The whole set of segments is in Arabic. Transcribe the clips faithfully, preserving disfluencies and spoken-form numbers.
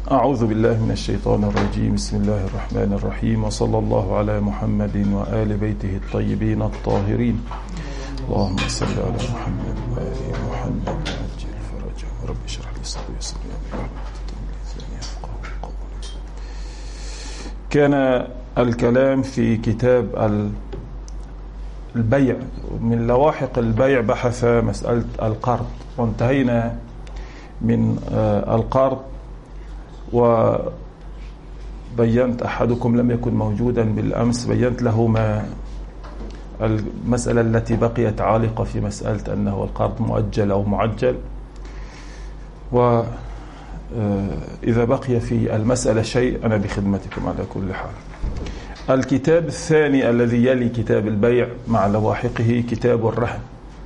أعوذ بالله من الشيطان الرجيم. بسم الله الرحمن الرحيم، وصلى الله على محمد وآل بيته الطيبين الطاهرين. اللهم صل على محمد وآل محمد وعجل فرجه رب اشرح لي صدري ويسر لي أمري. كان الكلام في كتاب البيع، من لواحق البيع بحث مسألة القرض، وانتهينا من القرض، وبينت أحدكم لم يكن موجودا بالأمس، بينت له ما المسألة التي بقيت عالقة في مسألة أنه القرض مؤجل أو معجل. وإذا بقي في المسألة شيء أنا بخدمتكم على كل حال. الكتاب الثاني الذي يلي كتاب البيع مع لواحقه كتاب الرهن.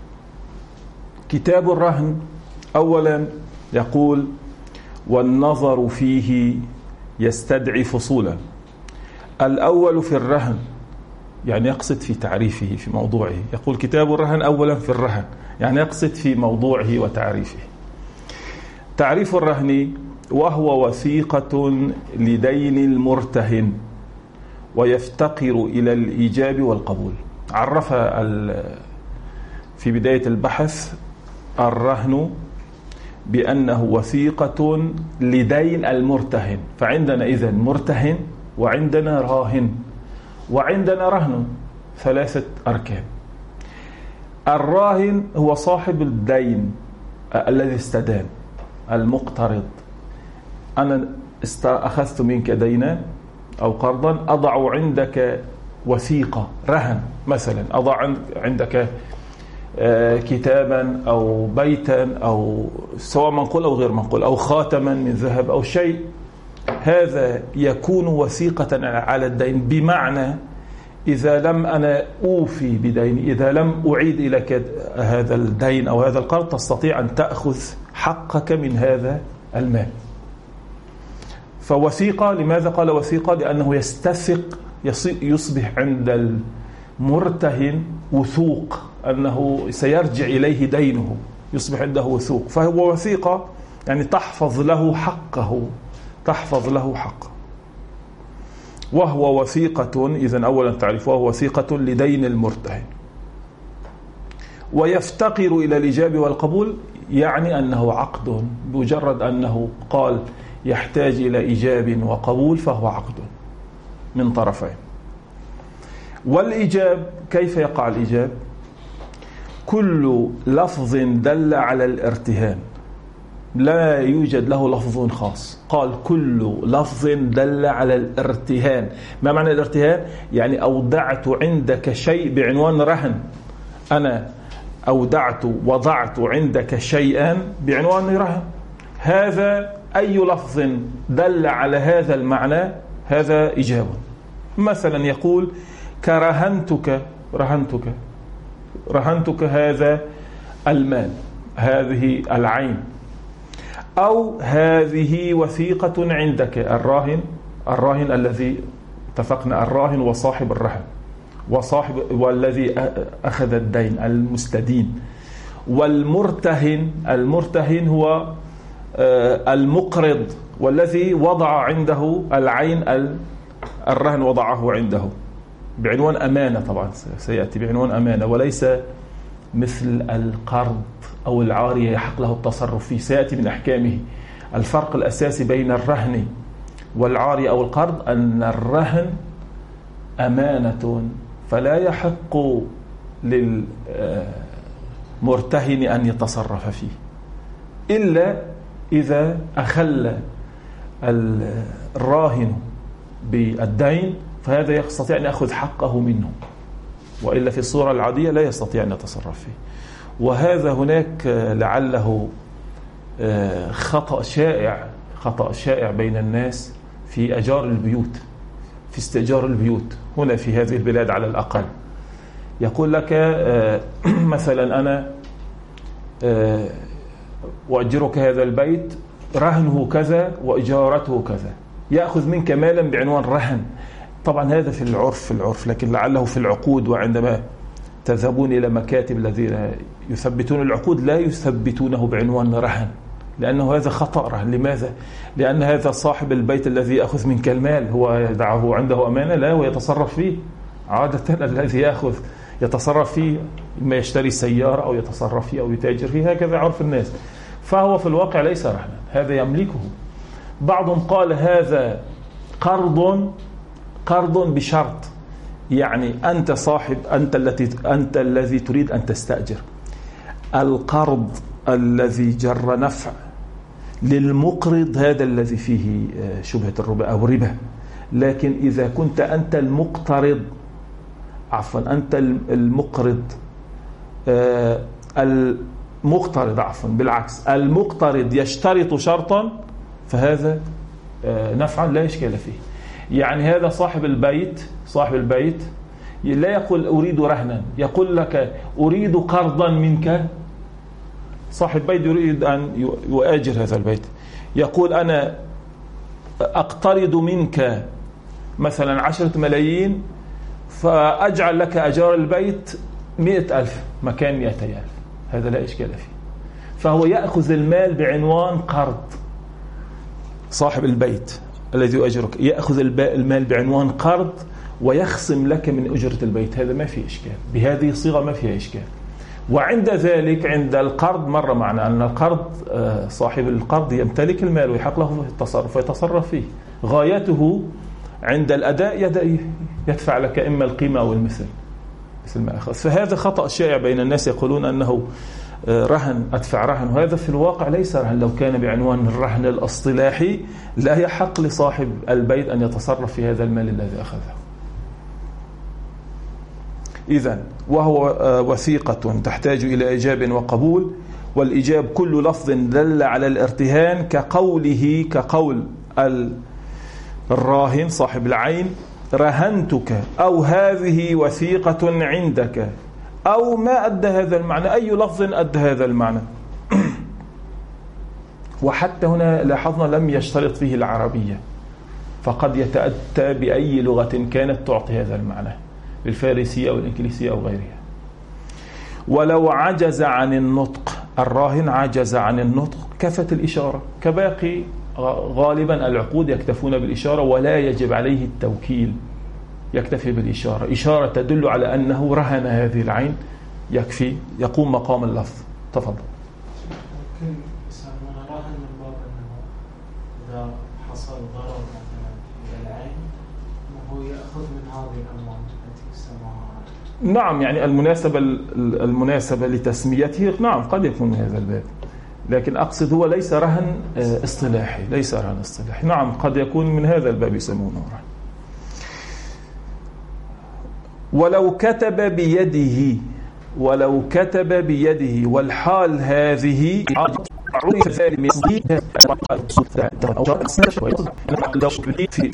كتاب الرهن أولا يقول: والنظر فيه يستدعي فصولا. الأول في الرهن، يعني يقصد في تعريفه في موضوعه. يقول كتاب الرهن أولا في الرهن، يعني يقصد في موضوعه وتعريفه. تعريف الرهن: وهو وثيقة لدين المرتهن ويفتقر إلى الإيجاب والقبول. عرف في بداية البحث الرهن بأنه وثيقة لدين المرتهن، فعندنا إذن مرتهن وعندنا راهن وعندنا رهن، ثلاثة أركان. الراهن هو صاحب الدين الذي استدان، المقترض. أنا أخذت منك دينا أو قرضا، أضع عندك وثيقة رهن، مثلا أضع عندك كتابا أو بيتا أو سواء منقول أو غير منقول أو خاتما من ذهب أو شيء، هذا يكون وثيقة على الدين. بمعنى إذا لم أنا أوفي بديني، إذا لم أعيد إليك هذا الدين أو هذا القرض، تستطيع أن تأخذ حقك من هذا المال. فوثيقة، لماذا قال وثيقة؟ لأنه يستثق، يصبح عند المرتهن وثوق أنه سيرجع إليه دينه، يصبح عنده وثوق. فهو وثيقة يعني تحفظ له حقه، تحفظ له حقه. وهو وثيقة، إذن أولا تعرف، وهو وثيقة لدين المرتهن ويفتقر إلى الإيجاب والقبول، يعني أنه عقد، بمجرد أنه قال يحتاج إلى إيجاب وقبول فهو عقد من طرفين. والإيجاب، كيف يقع الإيجاب؟ كل لفظ دل على الارتهان، لا يوجد له لفظ خاص. قال كل لفظ دل على الارتهان. ما معنى الارتهان؟ يعني أودعت عندك شيء بعنوان رهن. أنا أودعت وضعت عندك شيئا بعنوان رهن. هذا أي لفظ دل على هذا المعنى هذا إيجاب. مثلا يقول كرهنتك، رهنتك رهنتك هذا المال، هذه العين، أو هذه وثيقة عندك. الراهن، الراهن الذي اتفقنا، الراهن وصاحب الرهن، وصاحب والذي أخذ الدين المستدين. والمرتهن، المرتهن هو المقرض والذي وضع عنده العين، الرهن وضعه عنده بعنوان أمانة، طبعا سيأتي بعنوان أمانة، وليس مثل القرض أو العارية يحق له التصرف فيه، سيأتي من أحكامه. الفرق الأساسي بين الرهن والعارية أو القرض أن الرهن أمانة، فلا يحق للمرتهن أن يتصرف فيه إلا إذا أخل الراهن بالدين، فهذا يستطيع أن يأخذ حقه منه، وإلا في الصورة العادية لا يستطيع أن يتصرف فيه. وهذا هناك لعله خطأ شائع، خطأ شائع بين الناس في أجار البيوت، في استئجار البيوت هنا في هذه البلاد على الأقل. يقول لك مثلا أنا وأجرك هذا البيت رهنه كذا وإجارته كذا، يأخذ منك مالا بعنوان رهن. طبعا هذا في العرف في العرف لكن لعله في العقود، وعندما تذهبون إلى مكاتب الذين يثبتون العقود لا يثبتونه بعنوان رهن، لأنه هذا خطأ رهن. لماذا؟ لأن هذا صاحب البيت الذي يأخذ منك المال هو يدعه عنده أمانة؟ لا، ويتصرف فيه. عادة الذي يأخذ يتصرف فيه، إما يشتري سيارة أو يتصرف فيه أو يتاجر فيه، هكذا عرف الناس. فهو في الواقع ليس رهنا، هذا يملكه. بعضهم قال هذا قرض قرض بشرط، يعني أنت صاحب، أنت التي أنت الذي تريد أن تستأجر. القرض الذي جر نفع للمقرض هذا الذي فيه شبهة الربا أو ربا. لكن إذا كنت أنت المقترض، عفوا أنت المقرض المقترض عفوا بالعكس المقترض يشترط شرطا، فهذا نفعا لا إشكال فيه. يعني هذا صاحب البيت صاحب البيت لا يقول أريد رهنا، يقول لك أريد قرضا منك. صاحب بيت يريد أن يؤاجر هذا البيت، يقول أنا أقترض منك مثلا عشرة ملايين، فأجعل لك أجار البيت مئة ألف مكان مئتي ألف، هذا لا إشكال فيه. فهو يأخذ المال بعنوان قرض. صاحب البيت الذي يؤجرك يأخذ المال بعنوان قرض ويخصم لك من أجرة البيت، هذا ما فيه إشكال، بهذه الصيغة ما فيها إشكال. وعند ذلك عند القرض مر معنا أن القرض صاحب القرض يمتلك المال ويحق له التصرف ويتصرف فيه، غايته عند الأداء يدفع لك إما القيمة أو المثل مثل ما أخذ. فهذا خطأ شائع بين الناس، يقولون أنه رهن، أدفع رهن، وهذا في الواقع ليس رهن. لو كان بعنوان الرهن الاصطلاحي لا يحق لصاحب البيت أن يتصرف في هذا المال الذي أخذه. إذن وهو وثيقة تحتاج إلى إيجاب وقبول، والإيجاب كل لفظ دل على الارتهان كقوله كقول الراهن صاحب العين رهنتك، أو هذه وثيقة عندك، أو ما أدى هذا المعنى، أي لفظ أدى هذا المعنى. وحتى هنا لاحظنا لم يشترط فيه العربية، فقد يتأتى بأي لغة كانت تعطي هذا المعنى، بالفارسية أو الإنجليزية أو غيرها. ولو عجز عن النطق، الراهن عجز عن النطق، كفت الإشارة. كباقي غالبا العقود يكتفون بالإشارة ولا يجب عليه التوكيل، يكتفي بالإشارة، إشارة تدل على أنه رهن هذه العين يكفي، يقوم مقام اللفظ. تفضل. ممكن يسمونه رهن من باب أنه إذا حصل ضرر مثلا إلى العين أنه يأخذ من هذه الأموال التي يسموها. نعم، يعني المناسبة المناسبة لتسميته نعم قد يكون من هذا الباب، لكن أقصد هو ليس رهن اصطلاحي، ليس رهن اصطلاحي. نعم قد يكون من هذا الباب يسمونه رهن. ولو كتب بيده ولو كتب بيده والحال هذه عرف ذلك من صديق أو جاء شوي في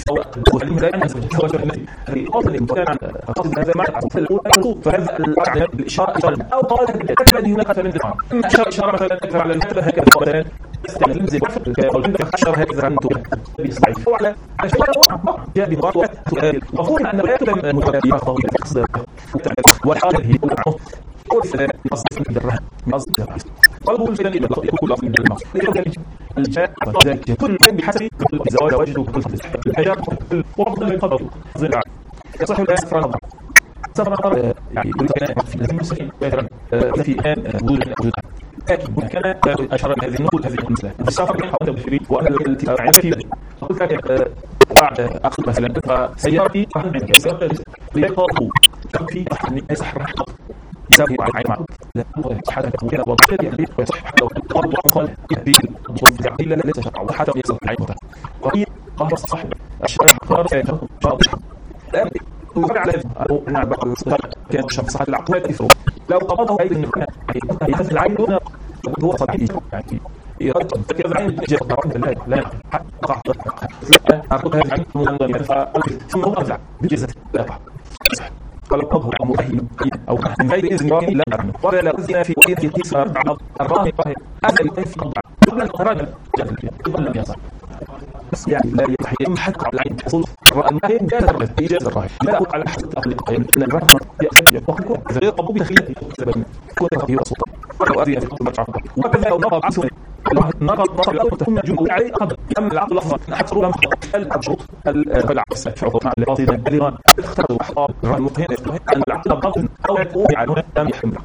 هذا معنى فهذا الإشارة أو قال كتب هناك مثلا إشارة مثلا على الكتب هكذا مثلا يستلزم خشر هذا أنتم بصحيح وعلى جاء بمرات وقول أن لا يكتب متابعة والحال هي قصد قصد الرهن قصد قلبه الفتن إلى كل أفضل بالمعص الجاء ذلك كل من بحسب زواج وجده كل الحجاب كل وقت من قبل ظلع يصح الأسفر نظر سفر نظر يعني كل كان في المسلمين في الآن وجود وجود لكن كان أشهر هذه النقود هذه المسألة السفر كان حوالي بشري وأنا التي أعرف فيه قلت لك بعد أقصد مثلا فسيارتي عندك سيارتي ليقاطه كان في أحد يسح الرحمة يساوي على معه لا حتى كان وضعه يعني ويصح لو قال قال به والفزع إلا ليس شرع وحتى يصل العين وهي قال صاحب الشرع قال واضح لا وقع على أو نعم كان شخص صاحب العقوبات يفرق لو قبضه أي إنه يحس العين هو صحيح يعني إرادة كذا عين جاء ضرب لا لا قطع أرقى هذا العين ثم هو أفزع بجزة لا قال قبضه مؤهل أو من غير إذن لا يعلم ولا أذن في وإذن في قصة الراهن أذن في قضاء قبل الراجل قبل لم يصل يعني لا يتحيم حتى على العين حصول الراهن جاز الراهن إيجاز الراهن لا أقول على حسب التقليق أن الراهن يأتي وقد غير قبول بتخليته سبب كون هي سلطة ولو أذن في قصة وكذا لو نظر عسوه نقض نصب الأول تكون جمهور عليه قبل أما العقد لفظا حتى ربما الشروط العكس العقد القاضي البلغان اختاروا أحطاب المطهين أن العقد ضغط أو يكون يعنون لم يحمل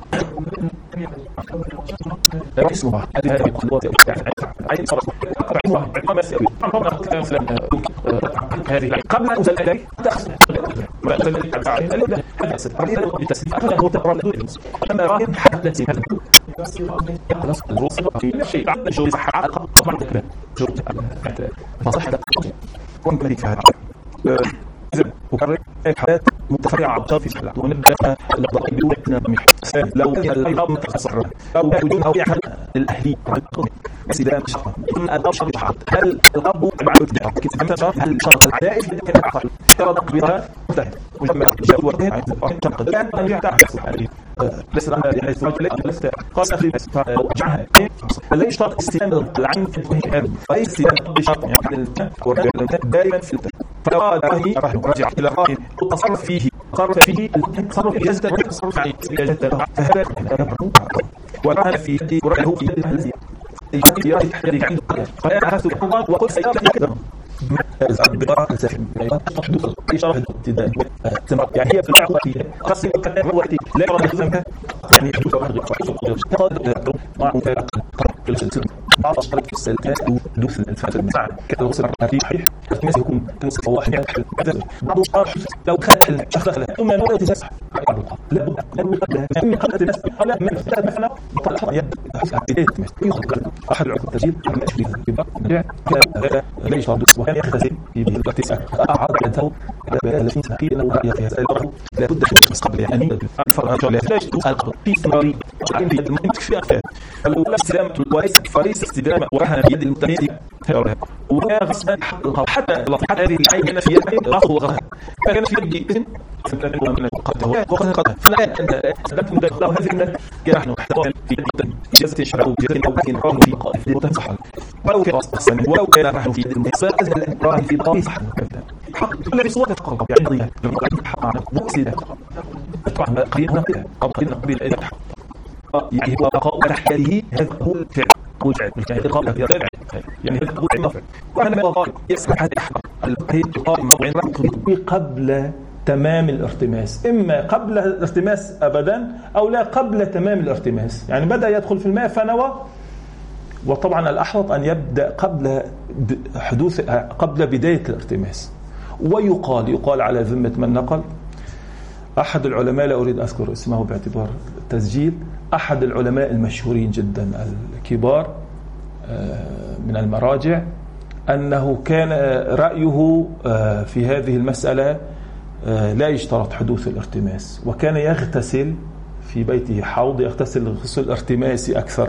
اسمها هذه القوات عين صرف هذه قبل أن أنزل إليه تأخذ ما أنزل إليه حدث لتسليم أخذه تقرأ أما راهن حدث خلاص الروس في شيء عندنا شو صح طبعا كده شو فصح ده كون هذا وكرر حالات متفرعة في الحلقة ونبدأ الضغط بدون لو كان الأيضا متصرف أو بدون أو يحل الأهلي سلام شرط الأشهر شرط هل الأب بعد الدعاء كيف تنتشر هل شرط العدائف كان أفضل شرط بها منتهى مجمع جاء وقتها تنقض الآن نرجع تعكس هذه ليس أنا يعني لست خاصة في وجهها لا يشترط استلام العين في الفهم أي استلام بشرط يعني دائما في فقال رهي رجع إلى الراهن التصرف فيه تصرف فيه التصرف إجازة التصرف عليه إجازة فهذا ورهن في يده ورهنه في يده الذي يحدث يحدث عنده فأنا عرفت الله وقلت سيأتي كذا بطاقة ساكن تحدث إشارة الابتداء يعني هي في الواقع فيها خاصة كان وقتي لا يرى بخزمها يعني حدوث قد مع مفارقة كل سلسلة بعض أشخاص في السلسلة دوث الفاتر المساعد كان الوصل الرقاتي صحيح التماس يكون تنصف الله حمية بعض الأشخاص لو دخل شخص دخل ثم نور تسمح لا بد أن قبلها من قبل الناس قبل من فتاة محنا بطلع يبدأ حسن عديدية التماس يخلق أحد العقود التسجيل من أشبه الكبار كان لا يشعر دوث وكان يختزل في التسع أعاد عنده ثلاثين سنة قيل أنه رأي في هذا الأمر لا بد من قبل يعني الفرق لا يجوز القبض في استمرارية عندي المهم في أكثر الأولى استدامة وليس فريس استدامة ورهن في يد المتميز ولا غصبا حتى حتى هذه العين في يد راح وغرها فكان في يدي إذن من قد وقد قد فالآن أنت استدامت مدة له هذه المدة نحن في يد إجازة شرع أو إجازة أو لكن راهن في قائف متصحل ولو كان أصلا ولو كان راهن في يد المتميز راهن في قائف صحل حق الذي صورة تقرب يعني ضياء حق معنا مقصدة طبعا قليلنا قليلنا قبيل يعني هو بقاء تحته هذا هو الفعل وجعل الإقامة في الفعل يعني هذا هو الفعل وأنا ما أقول يسمح هذا الإقامة قبل تمام الارتماس إما قبل الارتماس أبدا أو لا قبل تمام الارتماس يعني بدأ يدخل في الماء فنوى وطبعا الأحوط أن يبدأ قبل حدوث قبل بداية الارتماس ويقال يقال على ذمة من نقل أحد العلماء لا أريد أذكر اسمه باعتبار التسجيل أحد العلماء المشهورين جدا الكبار من المراجع أنه كان رأيه في هذه المسألة لا يشترط حدوث الارتماس وكان يغتسل في بيته حوض يغتسل غسل ارتماسي أكثر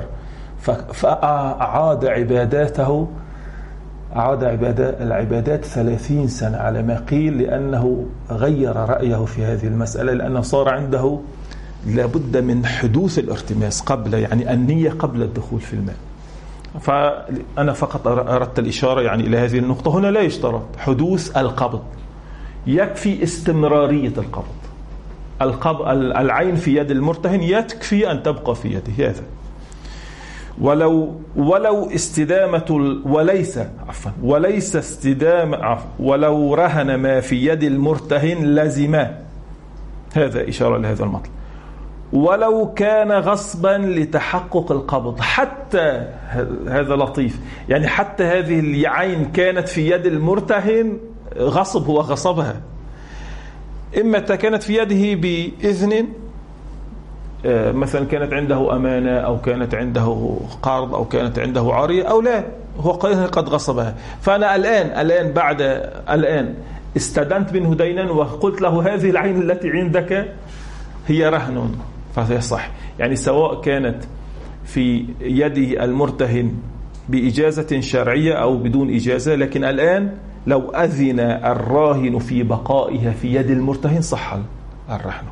فأعاد عباداته أعاد العبادات ثلاثين سنة على ما قيل لأنه غير رأيه في هذه المسألة لأنه صار عنده لابد من حدوث الارتماس قبل يعني النية قبل الدخول في الماء. فأنا فقط أردت الإشارة يعني إلى هذه النقطة. هنا لا يشترط حدوث القبض، يكفي استمرارية القبض. القبض العين في يد المرتهن يكفي أن تبقى في يده هذا. ولو ولو استدامة وليس عفوا وليس استدامة عفوا ولو رهن ما في يد المرتهن لزما، هذا إشارة لهذا المطلب. ولو كان غصبا لتحقق القبض، حتى هذا لطيف يعني حتى هذه العين كانت في يد المرتهن غصب، هو غصبها، إما كانت في يده بإذن مثلا كانت عنده أمانة أو كانت عنده قرض أو كانت عنده عارية أو لا، هو قد غصبها. فأنا الآن الآن بعد الآن استدنت منه دينا وقلت له هذه العين التي عندك هي رهن، فهذا صح يعني سواء كانت في يده المرتهن بإجازة شرعية أو بدون إجازة، لكن الآن لو أذن الراهن في بقائها في يد المرتهن صح الرهن.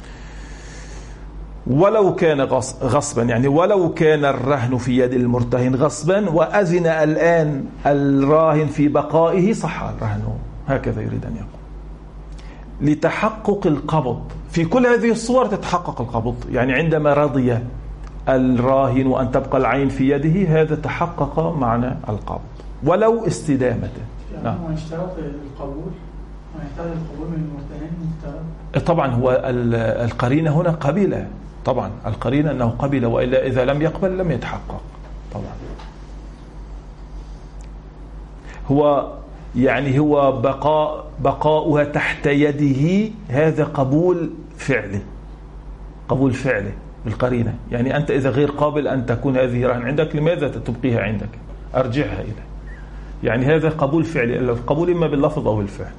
ولو كان غصبا يعني ولو كان الرهن في يد المرتهن غصبا وأذن الآن الراهن في بقائه صح الرهن، هكذا يريد أن يقول. لتحقق القبض في كل هذه الصور تتحقق القبض، يعني عندما رضي الراهن وأن تبقى العين في يده، هذا تحقق معنى القبض ولو استدامة. نعم. ما اشترط القبول، ما يحتاج القبول من المرتهن. طبعا هو القرينة هنا قبيلة، طبعا القرينة أنه قبل، وإلا إذا لم يقبل لم يتحقق. طبعا هو يعني هو بقاء بقاؤها تحت يده، هذا قبول فعلي، قبول فعلي بالقرينة. يعني أنت إذا غير قابل أن تكون هذه رهن عندك، لماذا تبقيها عندك؟ أرجعها إليه. يعني هذا قبول فعلي، القبول إما باللفظ أو بالفعل.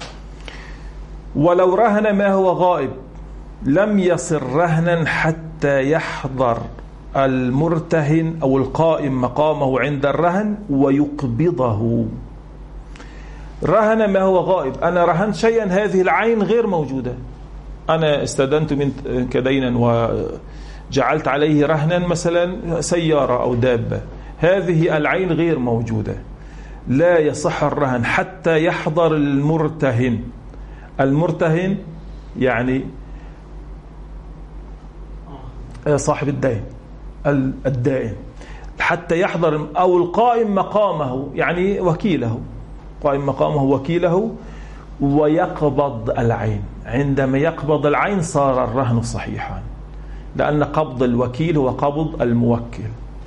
ولو رهن ما هو غائب لم يصر رهنا حتى يحضر المرتهن أو القائم مقامه عند الرهن ويقبضه. رهن ما هو غائب، أنا رهنت شيئا هذه العين غير موجودة، أنا استدنت منك دينا وجعلت عليه رهنا مثلا سيارة أو دابة، هذه العين غير موجودة، لا يصح الرهن حتى يحضر المرتهن. المرتهن يعني صاحب الدين الدائن، حتى يحضر، أو القائم مقامه يعني وكيله، قائم مقامه وكيله ويقبض العين. عندما يقبض العين صار الرهن صحيحا، لأن قبض الوكيل هو قبض الموكل.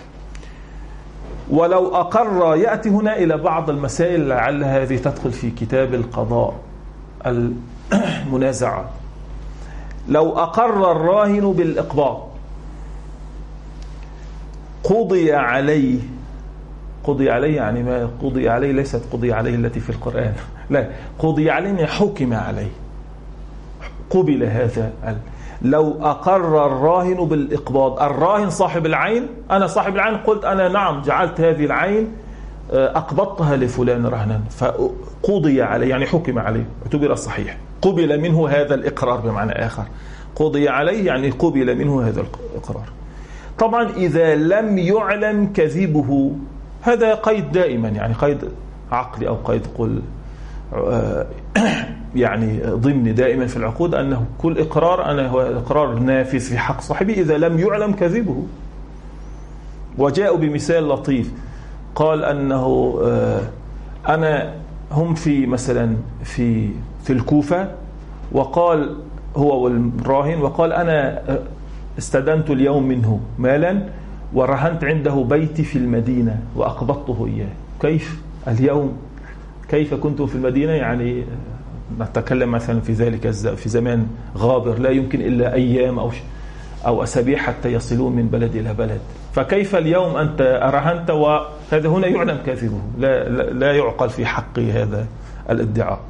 ولو أقر، يأتي هنا إلى بعض المسائل لعل هذه تدخل في كتاب القضاء المنازعة. لو أقر الراهن بالإقباض قضي عليه، قضي عليه يعني ما قضي عليه ليست قضي عليه التي في القرآن، لا، قضي عليه حكم عليه، قبل هذا. لو أقر الراهن بالإقباض، الراهن صاحب العين، أنا صاحب العين قلت أنا نعم جعلت هذه العين أقبضتها لفلان رهنا، فقضي عليه يعني حكم عليه، اعتبر صحيح، قبل منه هذا الإقرار. بمعنى آخر قضي عليه يعني قبل منه هذا الإقرار. طبعا إذا لم يعلم كذبه، هذا قيد دائما، يعني قيد عقلي أو قيد قل يعني ضمني دائما في العقود، أنه كل إقرار أنا هو إقرار نافذ في حق صاحبه إذا لم يعلم كذبه. وجاءوا بمثال لطيف، قال أنه أنا هم في مثلا في في الكوفة، وقال هو والراهن، وقال أنا استدنت اليوم منه مالا ورهنت عنده بيتي في المدينة وأقبضته إياه. كيف اليوم؟ كيف كنتم في المدينة؟ يعني نتكلم مثلا في ذلك في زمان غابر لا يمكن إلا أيام أو أو أسابيع حتى يصلون من بلد إلى بلد، فكيف اليوم أنت أرهنت وهذا هنا يعلم كاذبه، لا, لا, لا يعقل في حق هذا الادعاء.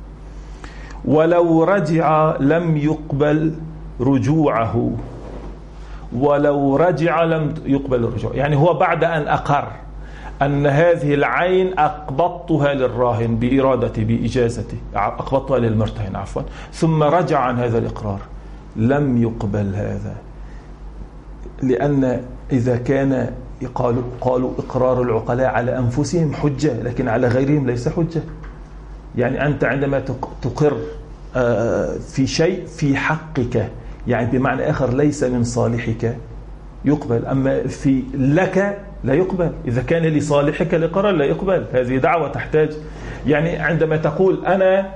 ولو رجع لم يقبل رجوعه، ولو رجع لم يقبل الرجوع، يعني هو بعد أن أقر أن هذه العين أقبضتها للراهن بإرادتي بإجازتي، أقبضتها للمرتهن عفوا، ثم رجع عن هذا الإقرار، لم يقبل هذا، لأن إذا كان قالوا, قالوا إقرار العقلاء على أنفسهم حجة لكن على غيرهم ليس حجة. يعني أنت عندما تقر في شيء في حقك، يعني بمعنى آخر ليس من صالحك يقبل، أما في لك لا يقبل. إذا كان لصالحك الإقرار لا يقبل، هذه دعوة تحتاج. يعني عندما تقول أنا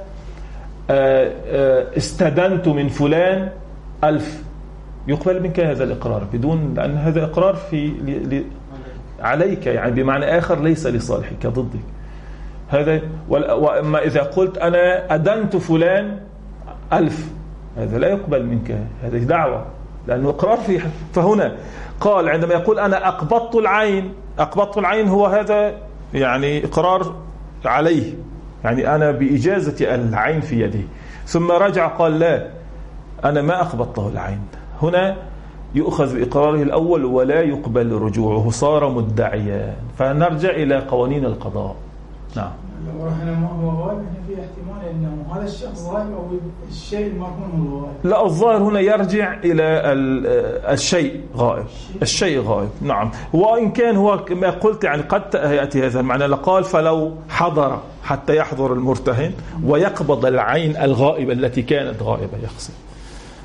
استدنت من فلان ألف، يقبل منك هذا الإقرار بدون، لأن هذا إقرار في ل... عليك، يعني بمعنى آخر ليس لصالحك ضدك هذا. وأما إذا قلت أنا أدنت فلان ألف، هذا لا يقبل منك، هذه دعوة لأنه إقرار فيه. فهنا قال عندما يقول أنا أقبضت العين، أقبضت العين هو هذا يعني إقرار عليه، يعني أنا بإجازة العين في يدي، ثم رجع قال لا أنا ما أقبضته العين، هنا يؤخذ بإقراره الأول ولا يقبل رجوعه، صار مدعيا. فنرجع إلى قوانين القضاء. نعم. لو رهن ما هو غائب في احتمال أنه هذا الشخص غائب أو الشيء المرهون هو غائب. لا، الظاهر هنا يرجع إلى الشيء غائب، الشيء غائب. نعم. وإن كان هو كما قلت يعني قد يأتي هذا المعنى، لقال فلو حضر حتى يحضر المرتهن ويقبض العين الغائبة التي كانت غائبة يقصد.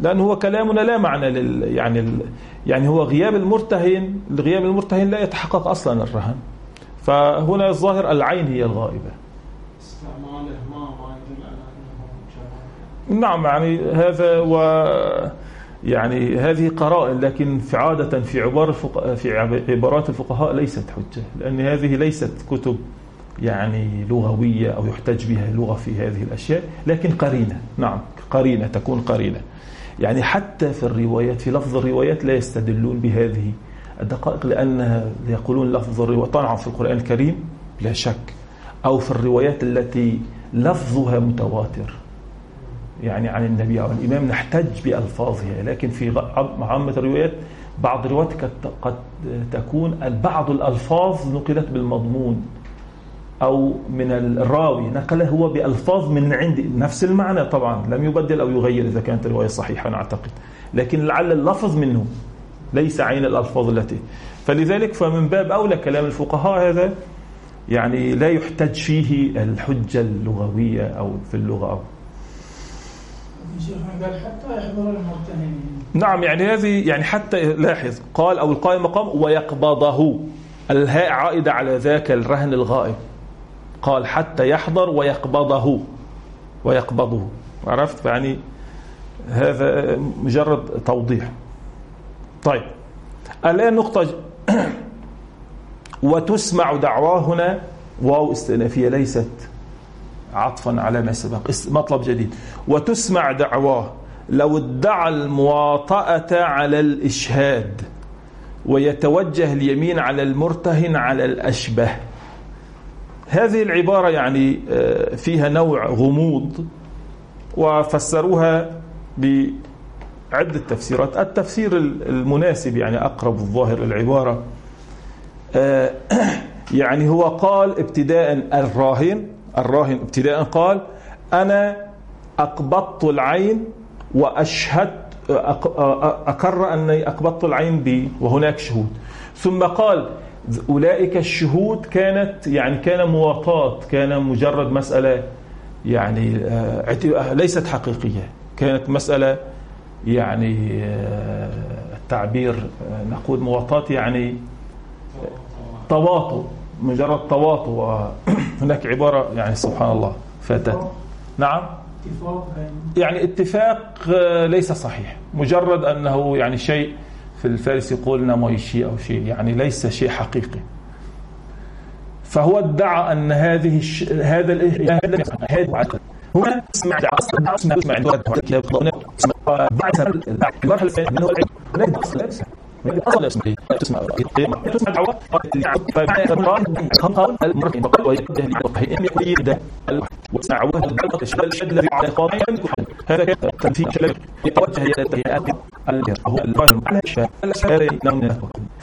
لأن هو كلامنا لا معنى لل يعني ال... يعني هو غياب المرتهن غياب المرتهن لا يتحقق أصلا الرهن. فهنا الظاهر العين هي الغائبة. استعماله ما ما يدل على أنه نعم يعني هذا و يعني هذه قرائن، لكن في عادة في عبارة الفق... في عبارات الفقهاء ليست حجة، لأن هذه ليست كتب يعني لغوية أو يحتج بها لغة في هذه الأشياء، لكن قرينة. نعم قرينة تكون قرينة. يعني حتى في الروايات في لفظ الروايات لا يستدلون بهذه الدقائق، لأنها يقولون لفظ الرواية طبعا في القرآن الكريم لا شك، أو في الروايات التي لفظها متواتر يعني عن النبي أو الإمام نحتج بألفاظها، لكن في عامة الروايات بعض الروايات قد تكون بعض الألفاظ نقلت بالمضمون أو من الراوي نقله هو بألفاظ من عند نفس المعنى، طبعا لم يبدل أو يغير إذا كانت الرواية صحيحة نعتقد، لكن لعل اللفظ منه ليس عين الألفاظ التي. فلذلك فمن باب أولى كلام الفقهاء هذا يعني لا يحتج فيه الحجة اللغوية أو في اللغة أو قال حتى يحضر المرتهن. نعم يعني هذه يعني حتى لاحظ قال أو القائم مقام ويقبضه، الهاء عائدة على ذاك الرهن الغائب، قال حتى يحضر ويقبضه ويقبضه، عرفت؟ يعني هذا مجرد توضيح. طيب الآن نقطة وتسمع دعواه هنا واو استئنافية ليست عطفا على ما سبق، مطلب جديد. وتسمع دعواه لو ادعى المواطأة على الإشهاد ويتوجه اليمين على المرتهن على الأشبه. هذه العبارة يعني فيها نوع غموض وفسروها بعدة تفسيرات. التفسير المناسب يعني أقرب الظاهر العبارة يعني هو قال ابتداء الراهن الراهن ابتداء قال أنا أقبضت العين وأشهد أقر أني أقبضت العين بي وهناك شهود، ثم قال أولئك الشهود كانت يعني كان مواطاة، كان مجرد مسألة يعني ليست حقيقية، كانت مسألة يعني التعبير نقول مواطاة يعني تواطؤ، مجرد تواطؤ. وهناك عبارة يعني سبحان الله فاتت. نعم يعني اتفاق ليس صحيح، مجرد أنه يعني شيء في الفارس يقولنا مويشي أو شيء يعني ليس شيء حقيقي. فهو ادعى أن هذه الش... هذا الإهداد هنا اسمع اسمع اسمع اسمع بعد المرحلة الثانية من هو العلم أصل اسمه تسمع تسمع دعوة قال المركب بقى ويجده للوقه يقيد وسعوه الشد الذي على قائم هذا كان في شلل يتوجه إلى التهيئات هو الرجل على الشارع الشارع نمنا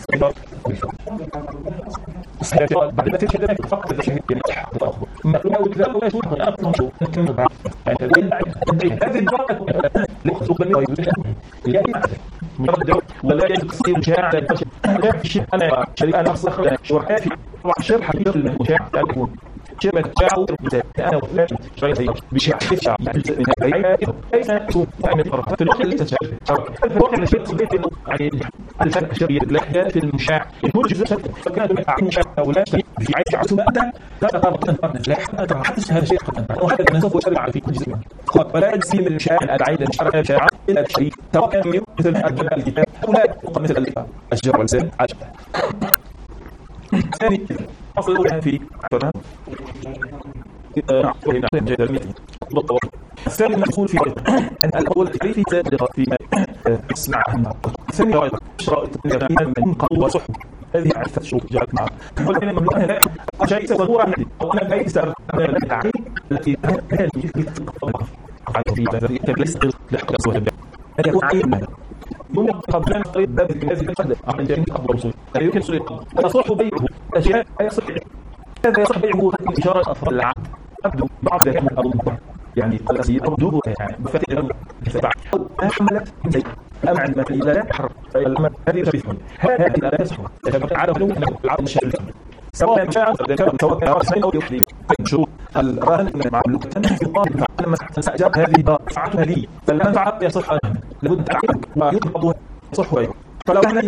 بعد ما تشهد فقط إذا شهد ينجح ما لو كذا ولا شو أصلا نكمل هذه الدعوة لخطوة يعني مرد ولا يصير شاعر أنا شريك أنا أصدق شرحاتي وعشر حبيب المشاعر تكون شرمة شاعر أنا وفلان شريك بشاعر شاعر يعني ليس سوء من الأرض الوقت اللي تشاعر في الوقت اللي شريك يعني الفرق شريك لحية في المشاعر يكون جزء فكان عن مشاعر ولا شيء في عيش عسوم أنت لا تقارب لا حتى حدث هذا الشيء وحتى أن سوف يشرع في كل جزء ولا يجزي من المشاعر الأدعيد المشاعر شاعر إلى الشريك سواء كان مثل أدب الكتاب أو لا مثل الأشجار والزين عجب. ثاني أصل في الثاني المدخول في أن الأول كيف تدرك فيما تسمع عنه. الثاني شرائط من قوة وصحب هذه عدة شروط جاءت معه ولكن مملوءها لا شيء صغورا عندي أو أنا بأي سبب التعليم التي كان يجب في ليس لحق أسوأ البيع أن يكون عين يمكن قبل أن يقرب باب الجنازي القدر عن جانب قبل الرسول لا يمكن سرقه تصح بيعه أشياء يصح هذا يصح بيعه إشارة أطفال العقد أبدو بعض ذلك من أبو المطر يعني قال سيد أردوه يعني بفتح الفتح أو أحملت زي أما عندما لا يحرر هذه تفيثهم هذه لا يصح عادة له أنه العقد الشهر سواء شاعر سواء كان رأسين أو يحلي شروط الرهن مع مملوكة يقال لما سأجاب هذه دفعتها لي فالمنفعة يصح لابد تعليم ويضبط صح ويك فلو كان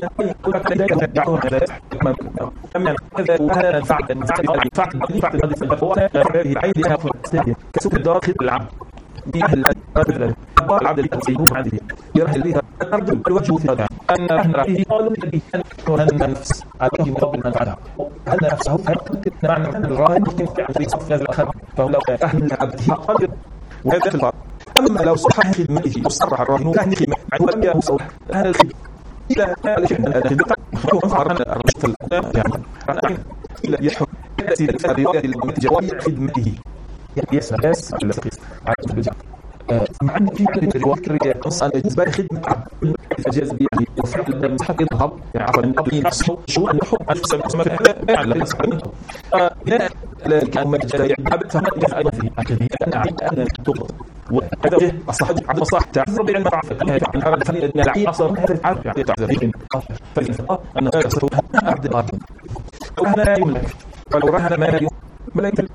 هذا وهذا فعل فعل فعل فعل هو هذه العين لها في كسب الدار خد العبد بأهل العبد الذي عنده يرحل بها الأرض الوجه في هذا أن نحن رأيه قالوا به أن النفس على وجه مقابل منفعها أن نفسه معنى أن الراهن يمكن في صف هذا الأخر فهو لو أهل عبده قادر وهذا في الفرق أما لو صحح خدمته وصرح الراهن كان خدمة ولم يكن صحح هذا الخدمة إلى الخدمة هو مفعرنا الرشد يعني إلى يحب تأثير الرواية الجواب خدمته يسمى يس على الفقه مع أن في كلمة الرواية نص على بالنسبة لخدمة الإجازة يعني وفعل المسحة يظهر يعني عفوا النبي نفسه شو أن يحب أن يسمى اسمه لا يعلم لا يسمى منه لا لا كان مجد يعبد فما يجب أيضا فيه أكده أن أعيد أن تضبط وهذا وجه أصلاح عن مصاح تعذر بعلم العافية عن هذا الفني أن العي أصلا هذا العارف يعني تعذر لكن فالفقه أن هذا يصفه أعد الأرض وهنا لا يملك ولو رهن ما لا يملك ما لا يملك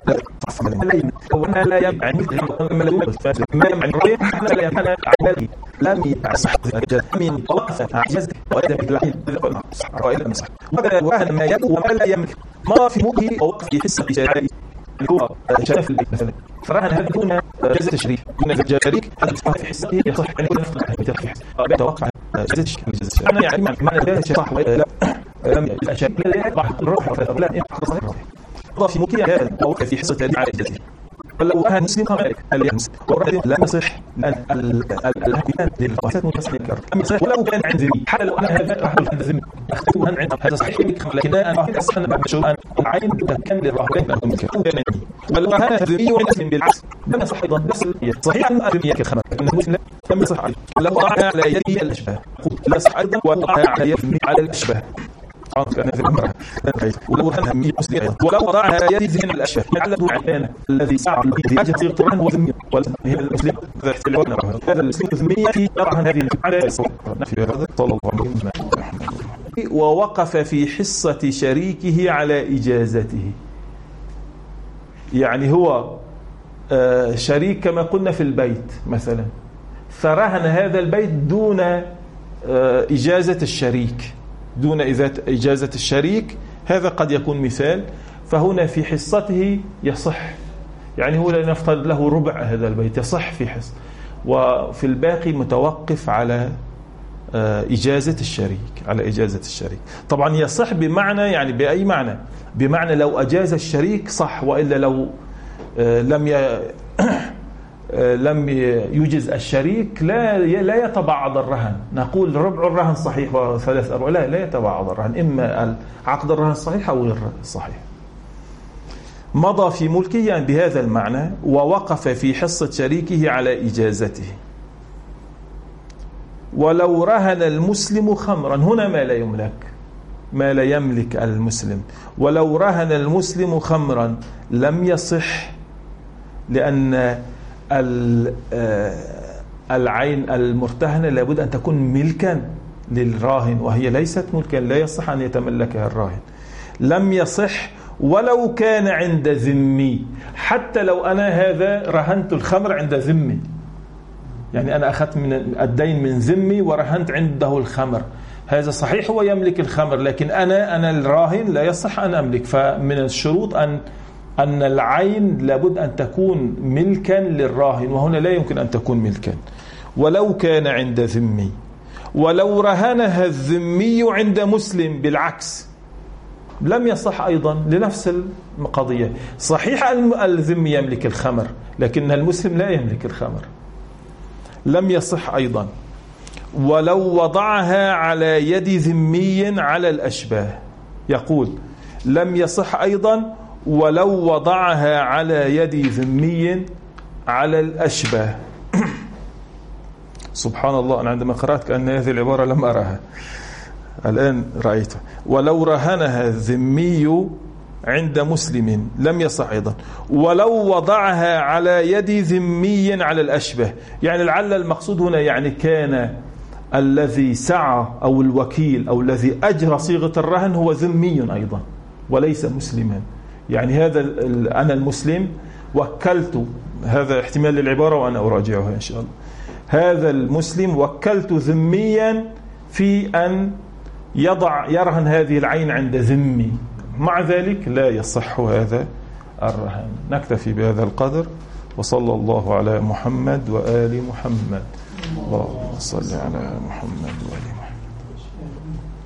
وأنا لا يعني ما يعني رأيه أنا لا يعني عملي لم يصح من طلقة عجز وإذا بالعين وإذا مسح وهذا ما يدعو وما لا يملك ما في مده أو وقف في حصة شرعي هو شرف البيت مثلا فرهن هذا يكون جزء تشريف من الجاريك هذا في حصته يصح أن يكون نفط في حصة بيتوقع جزء تشريف أنا يعني معنى ذلك صح ولا لم الأشياء لا يطلع الروح لا يحصل في ممكن هذا أو في حصة هذه على الجزء ولو كان مسلم خارج اليمس ورد لا يصح أن الهبيان للقاسات متصلة أم يصح ولو كان عندي حتى لو أنا هذا أحد الذم أختم عند هذا صحيح لكن أنا أصلا بعد شو أن عين كان للراهبين ولو كان ذمي ومسلم بالعكس لم يصح أيضا بس صحيح أن ذمي كالخمر أن المسلم لم يصح لو وضعها على يده الأشباه لا يصح أيضا وضعها على يده على الأشباه ولو كان مسلم ولو وضعها يد ذهن الأشياء يعلم عن الذي سعى في أجل اقتران وذمية وهي المسلم هذا المسلم ذمية في طبعا هذه على صلى الله عليه وسلم ووقف في حصة شريكه على إجازته يعني هو شريك كما قلنا في البيت مثلا فرهن هذا البيت دون إجازة الشريك دون إجازة الشريك هذا قد يكون مثال فهنا في حصته يصح يعني هو لنفترض له ربع هذا البيت يصح في حصة وفي الباقي متوقف على إجازة الشريك على إجازة الشريك طبعا يصح بمعنى يعني بأي معنى بمعنى لو أجاز الشريك صح وإلا لو لم ي... لم يجز الشريك لا لا يتباعد الرهن نقول ربع الرهن صحيح وثلاث أرباع لا لا يتباعد الرهن إما عقد الرهن صحيح أو غير صحيح مضى في ملكه يعني بهذا المعنى ووقف في حصة شريكه على إجازته ولو رهن المسلم خمرا هنا ما لا يملك ما لا يملك المسلم ولو رهن المسلم خمرا لم يصح لأن العين المرتهنة لابد أن تكون ملكا للراهن وهي ليست ملكا لا يصح أن يتملكها الراهن لم يصح ولو كان عند ذمي حتى لو أنا هذا رهنت الخمر عند ذمي يعني أنا أخذت من الدين من ذمي ورهنت عنده الخمر هذا صحيح هو يملك الخمر لكن أنا أنا الراهن لا يصح أن أملك فمن الشروط أن أن العين لابد أن تكون ملكا للراهن وهنا لا يمكن أن تكون ملكا ولو كان عند ذمي ولو رهنها الذمي عند مسلم بالعكس لم يصح أيضا لنفس القضية صحيح الذمي يملك الخمر لكن المسلم لا يملك الخمر لم يصح أيضا ولو وضعها على يد ذمي على الأشباه يقول لم يصح أيضا ولو وضعها على يد ذمي على الأشباه سبحان الله أنا عندما قرأت كأن هذه العبارة لم أراها الآن رأيتها ولو رهنها الذمي عند مسلم لم يصح أيضا ولو وضعها على يد ذمي على الأشباه يعني لعل المقصود هنا يعني كان الذي سعى أو الوكيل أو الذي أجرى صيغة الرهن هو ذمي أيضا وليس مسلما يعني هذا أنا المسلم وكلت هذا احتمال للعبارة وأنا أراجعها إن شاء الله هذا المسلم وكلت ذميا في أن يضع يرهن هذه العين عند ذمي، مع ذلك لا يصح هذا الرهن. نكتفي بهذا القدر، وصلى الله على محمد وآل محمد. اللهم صل على محمد وآل محمد.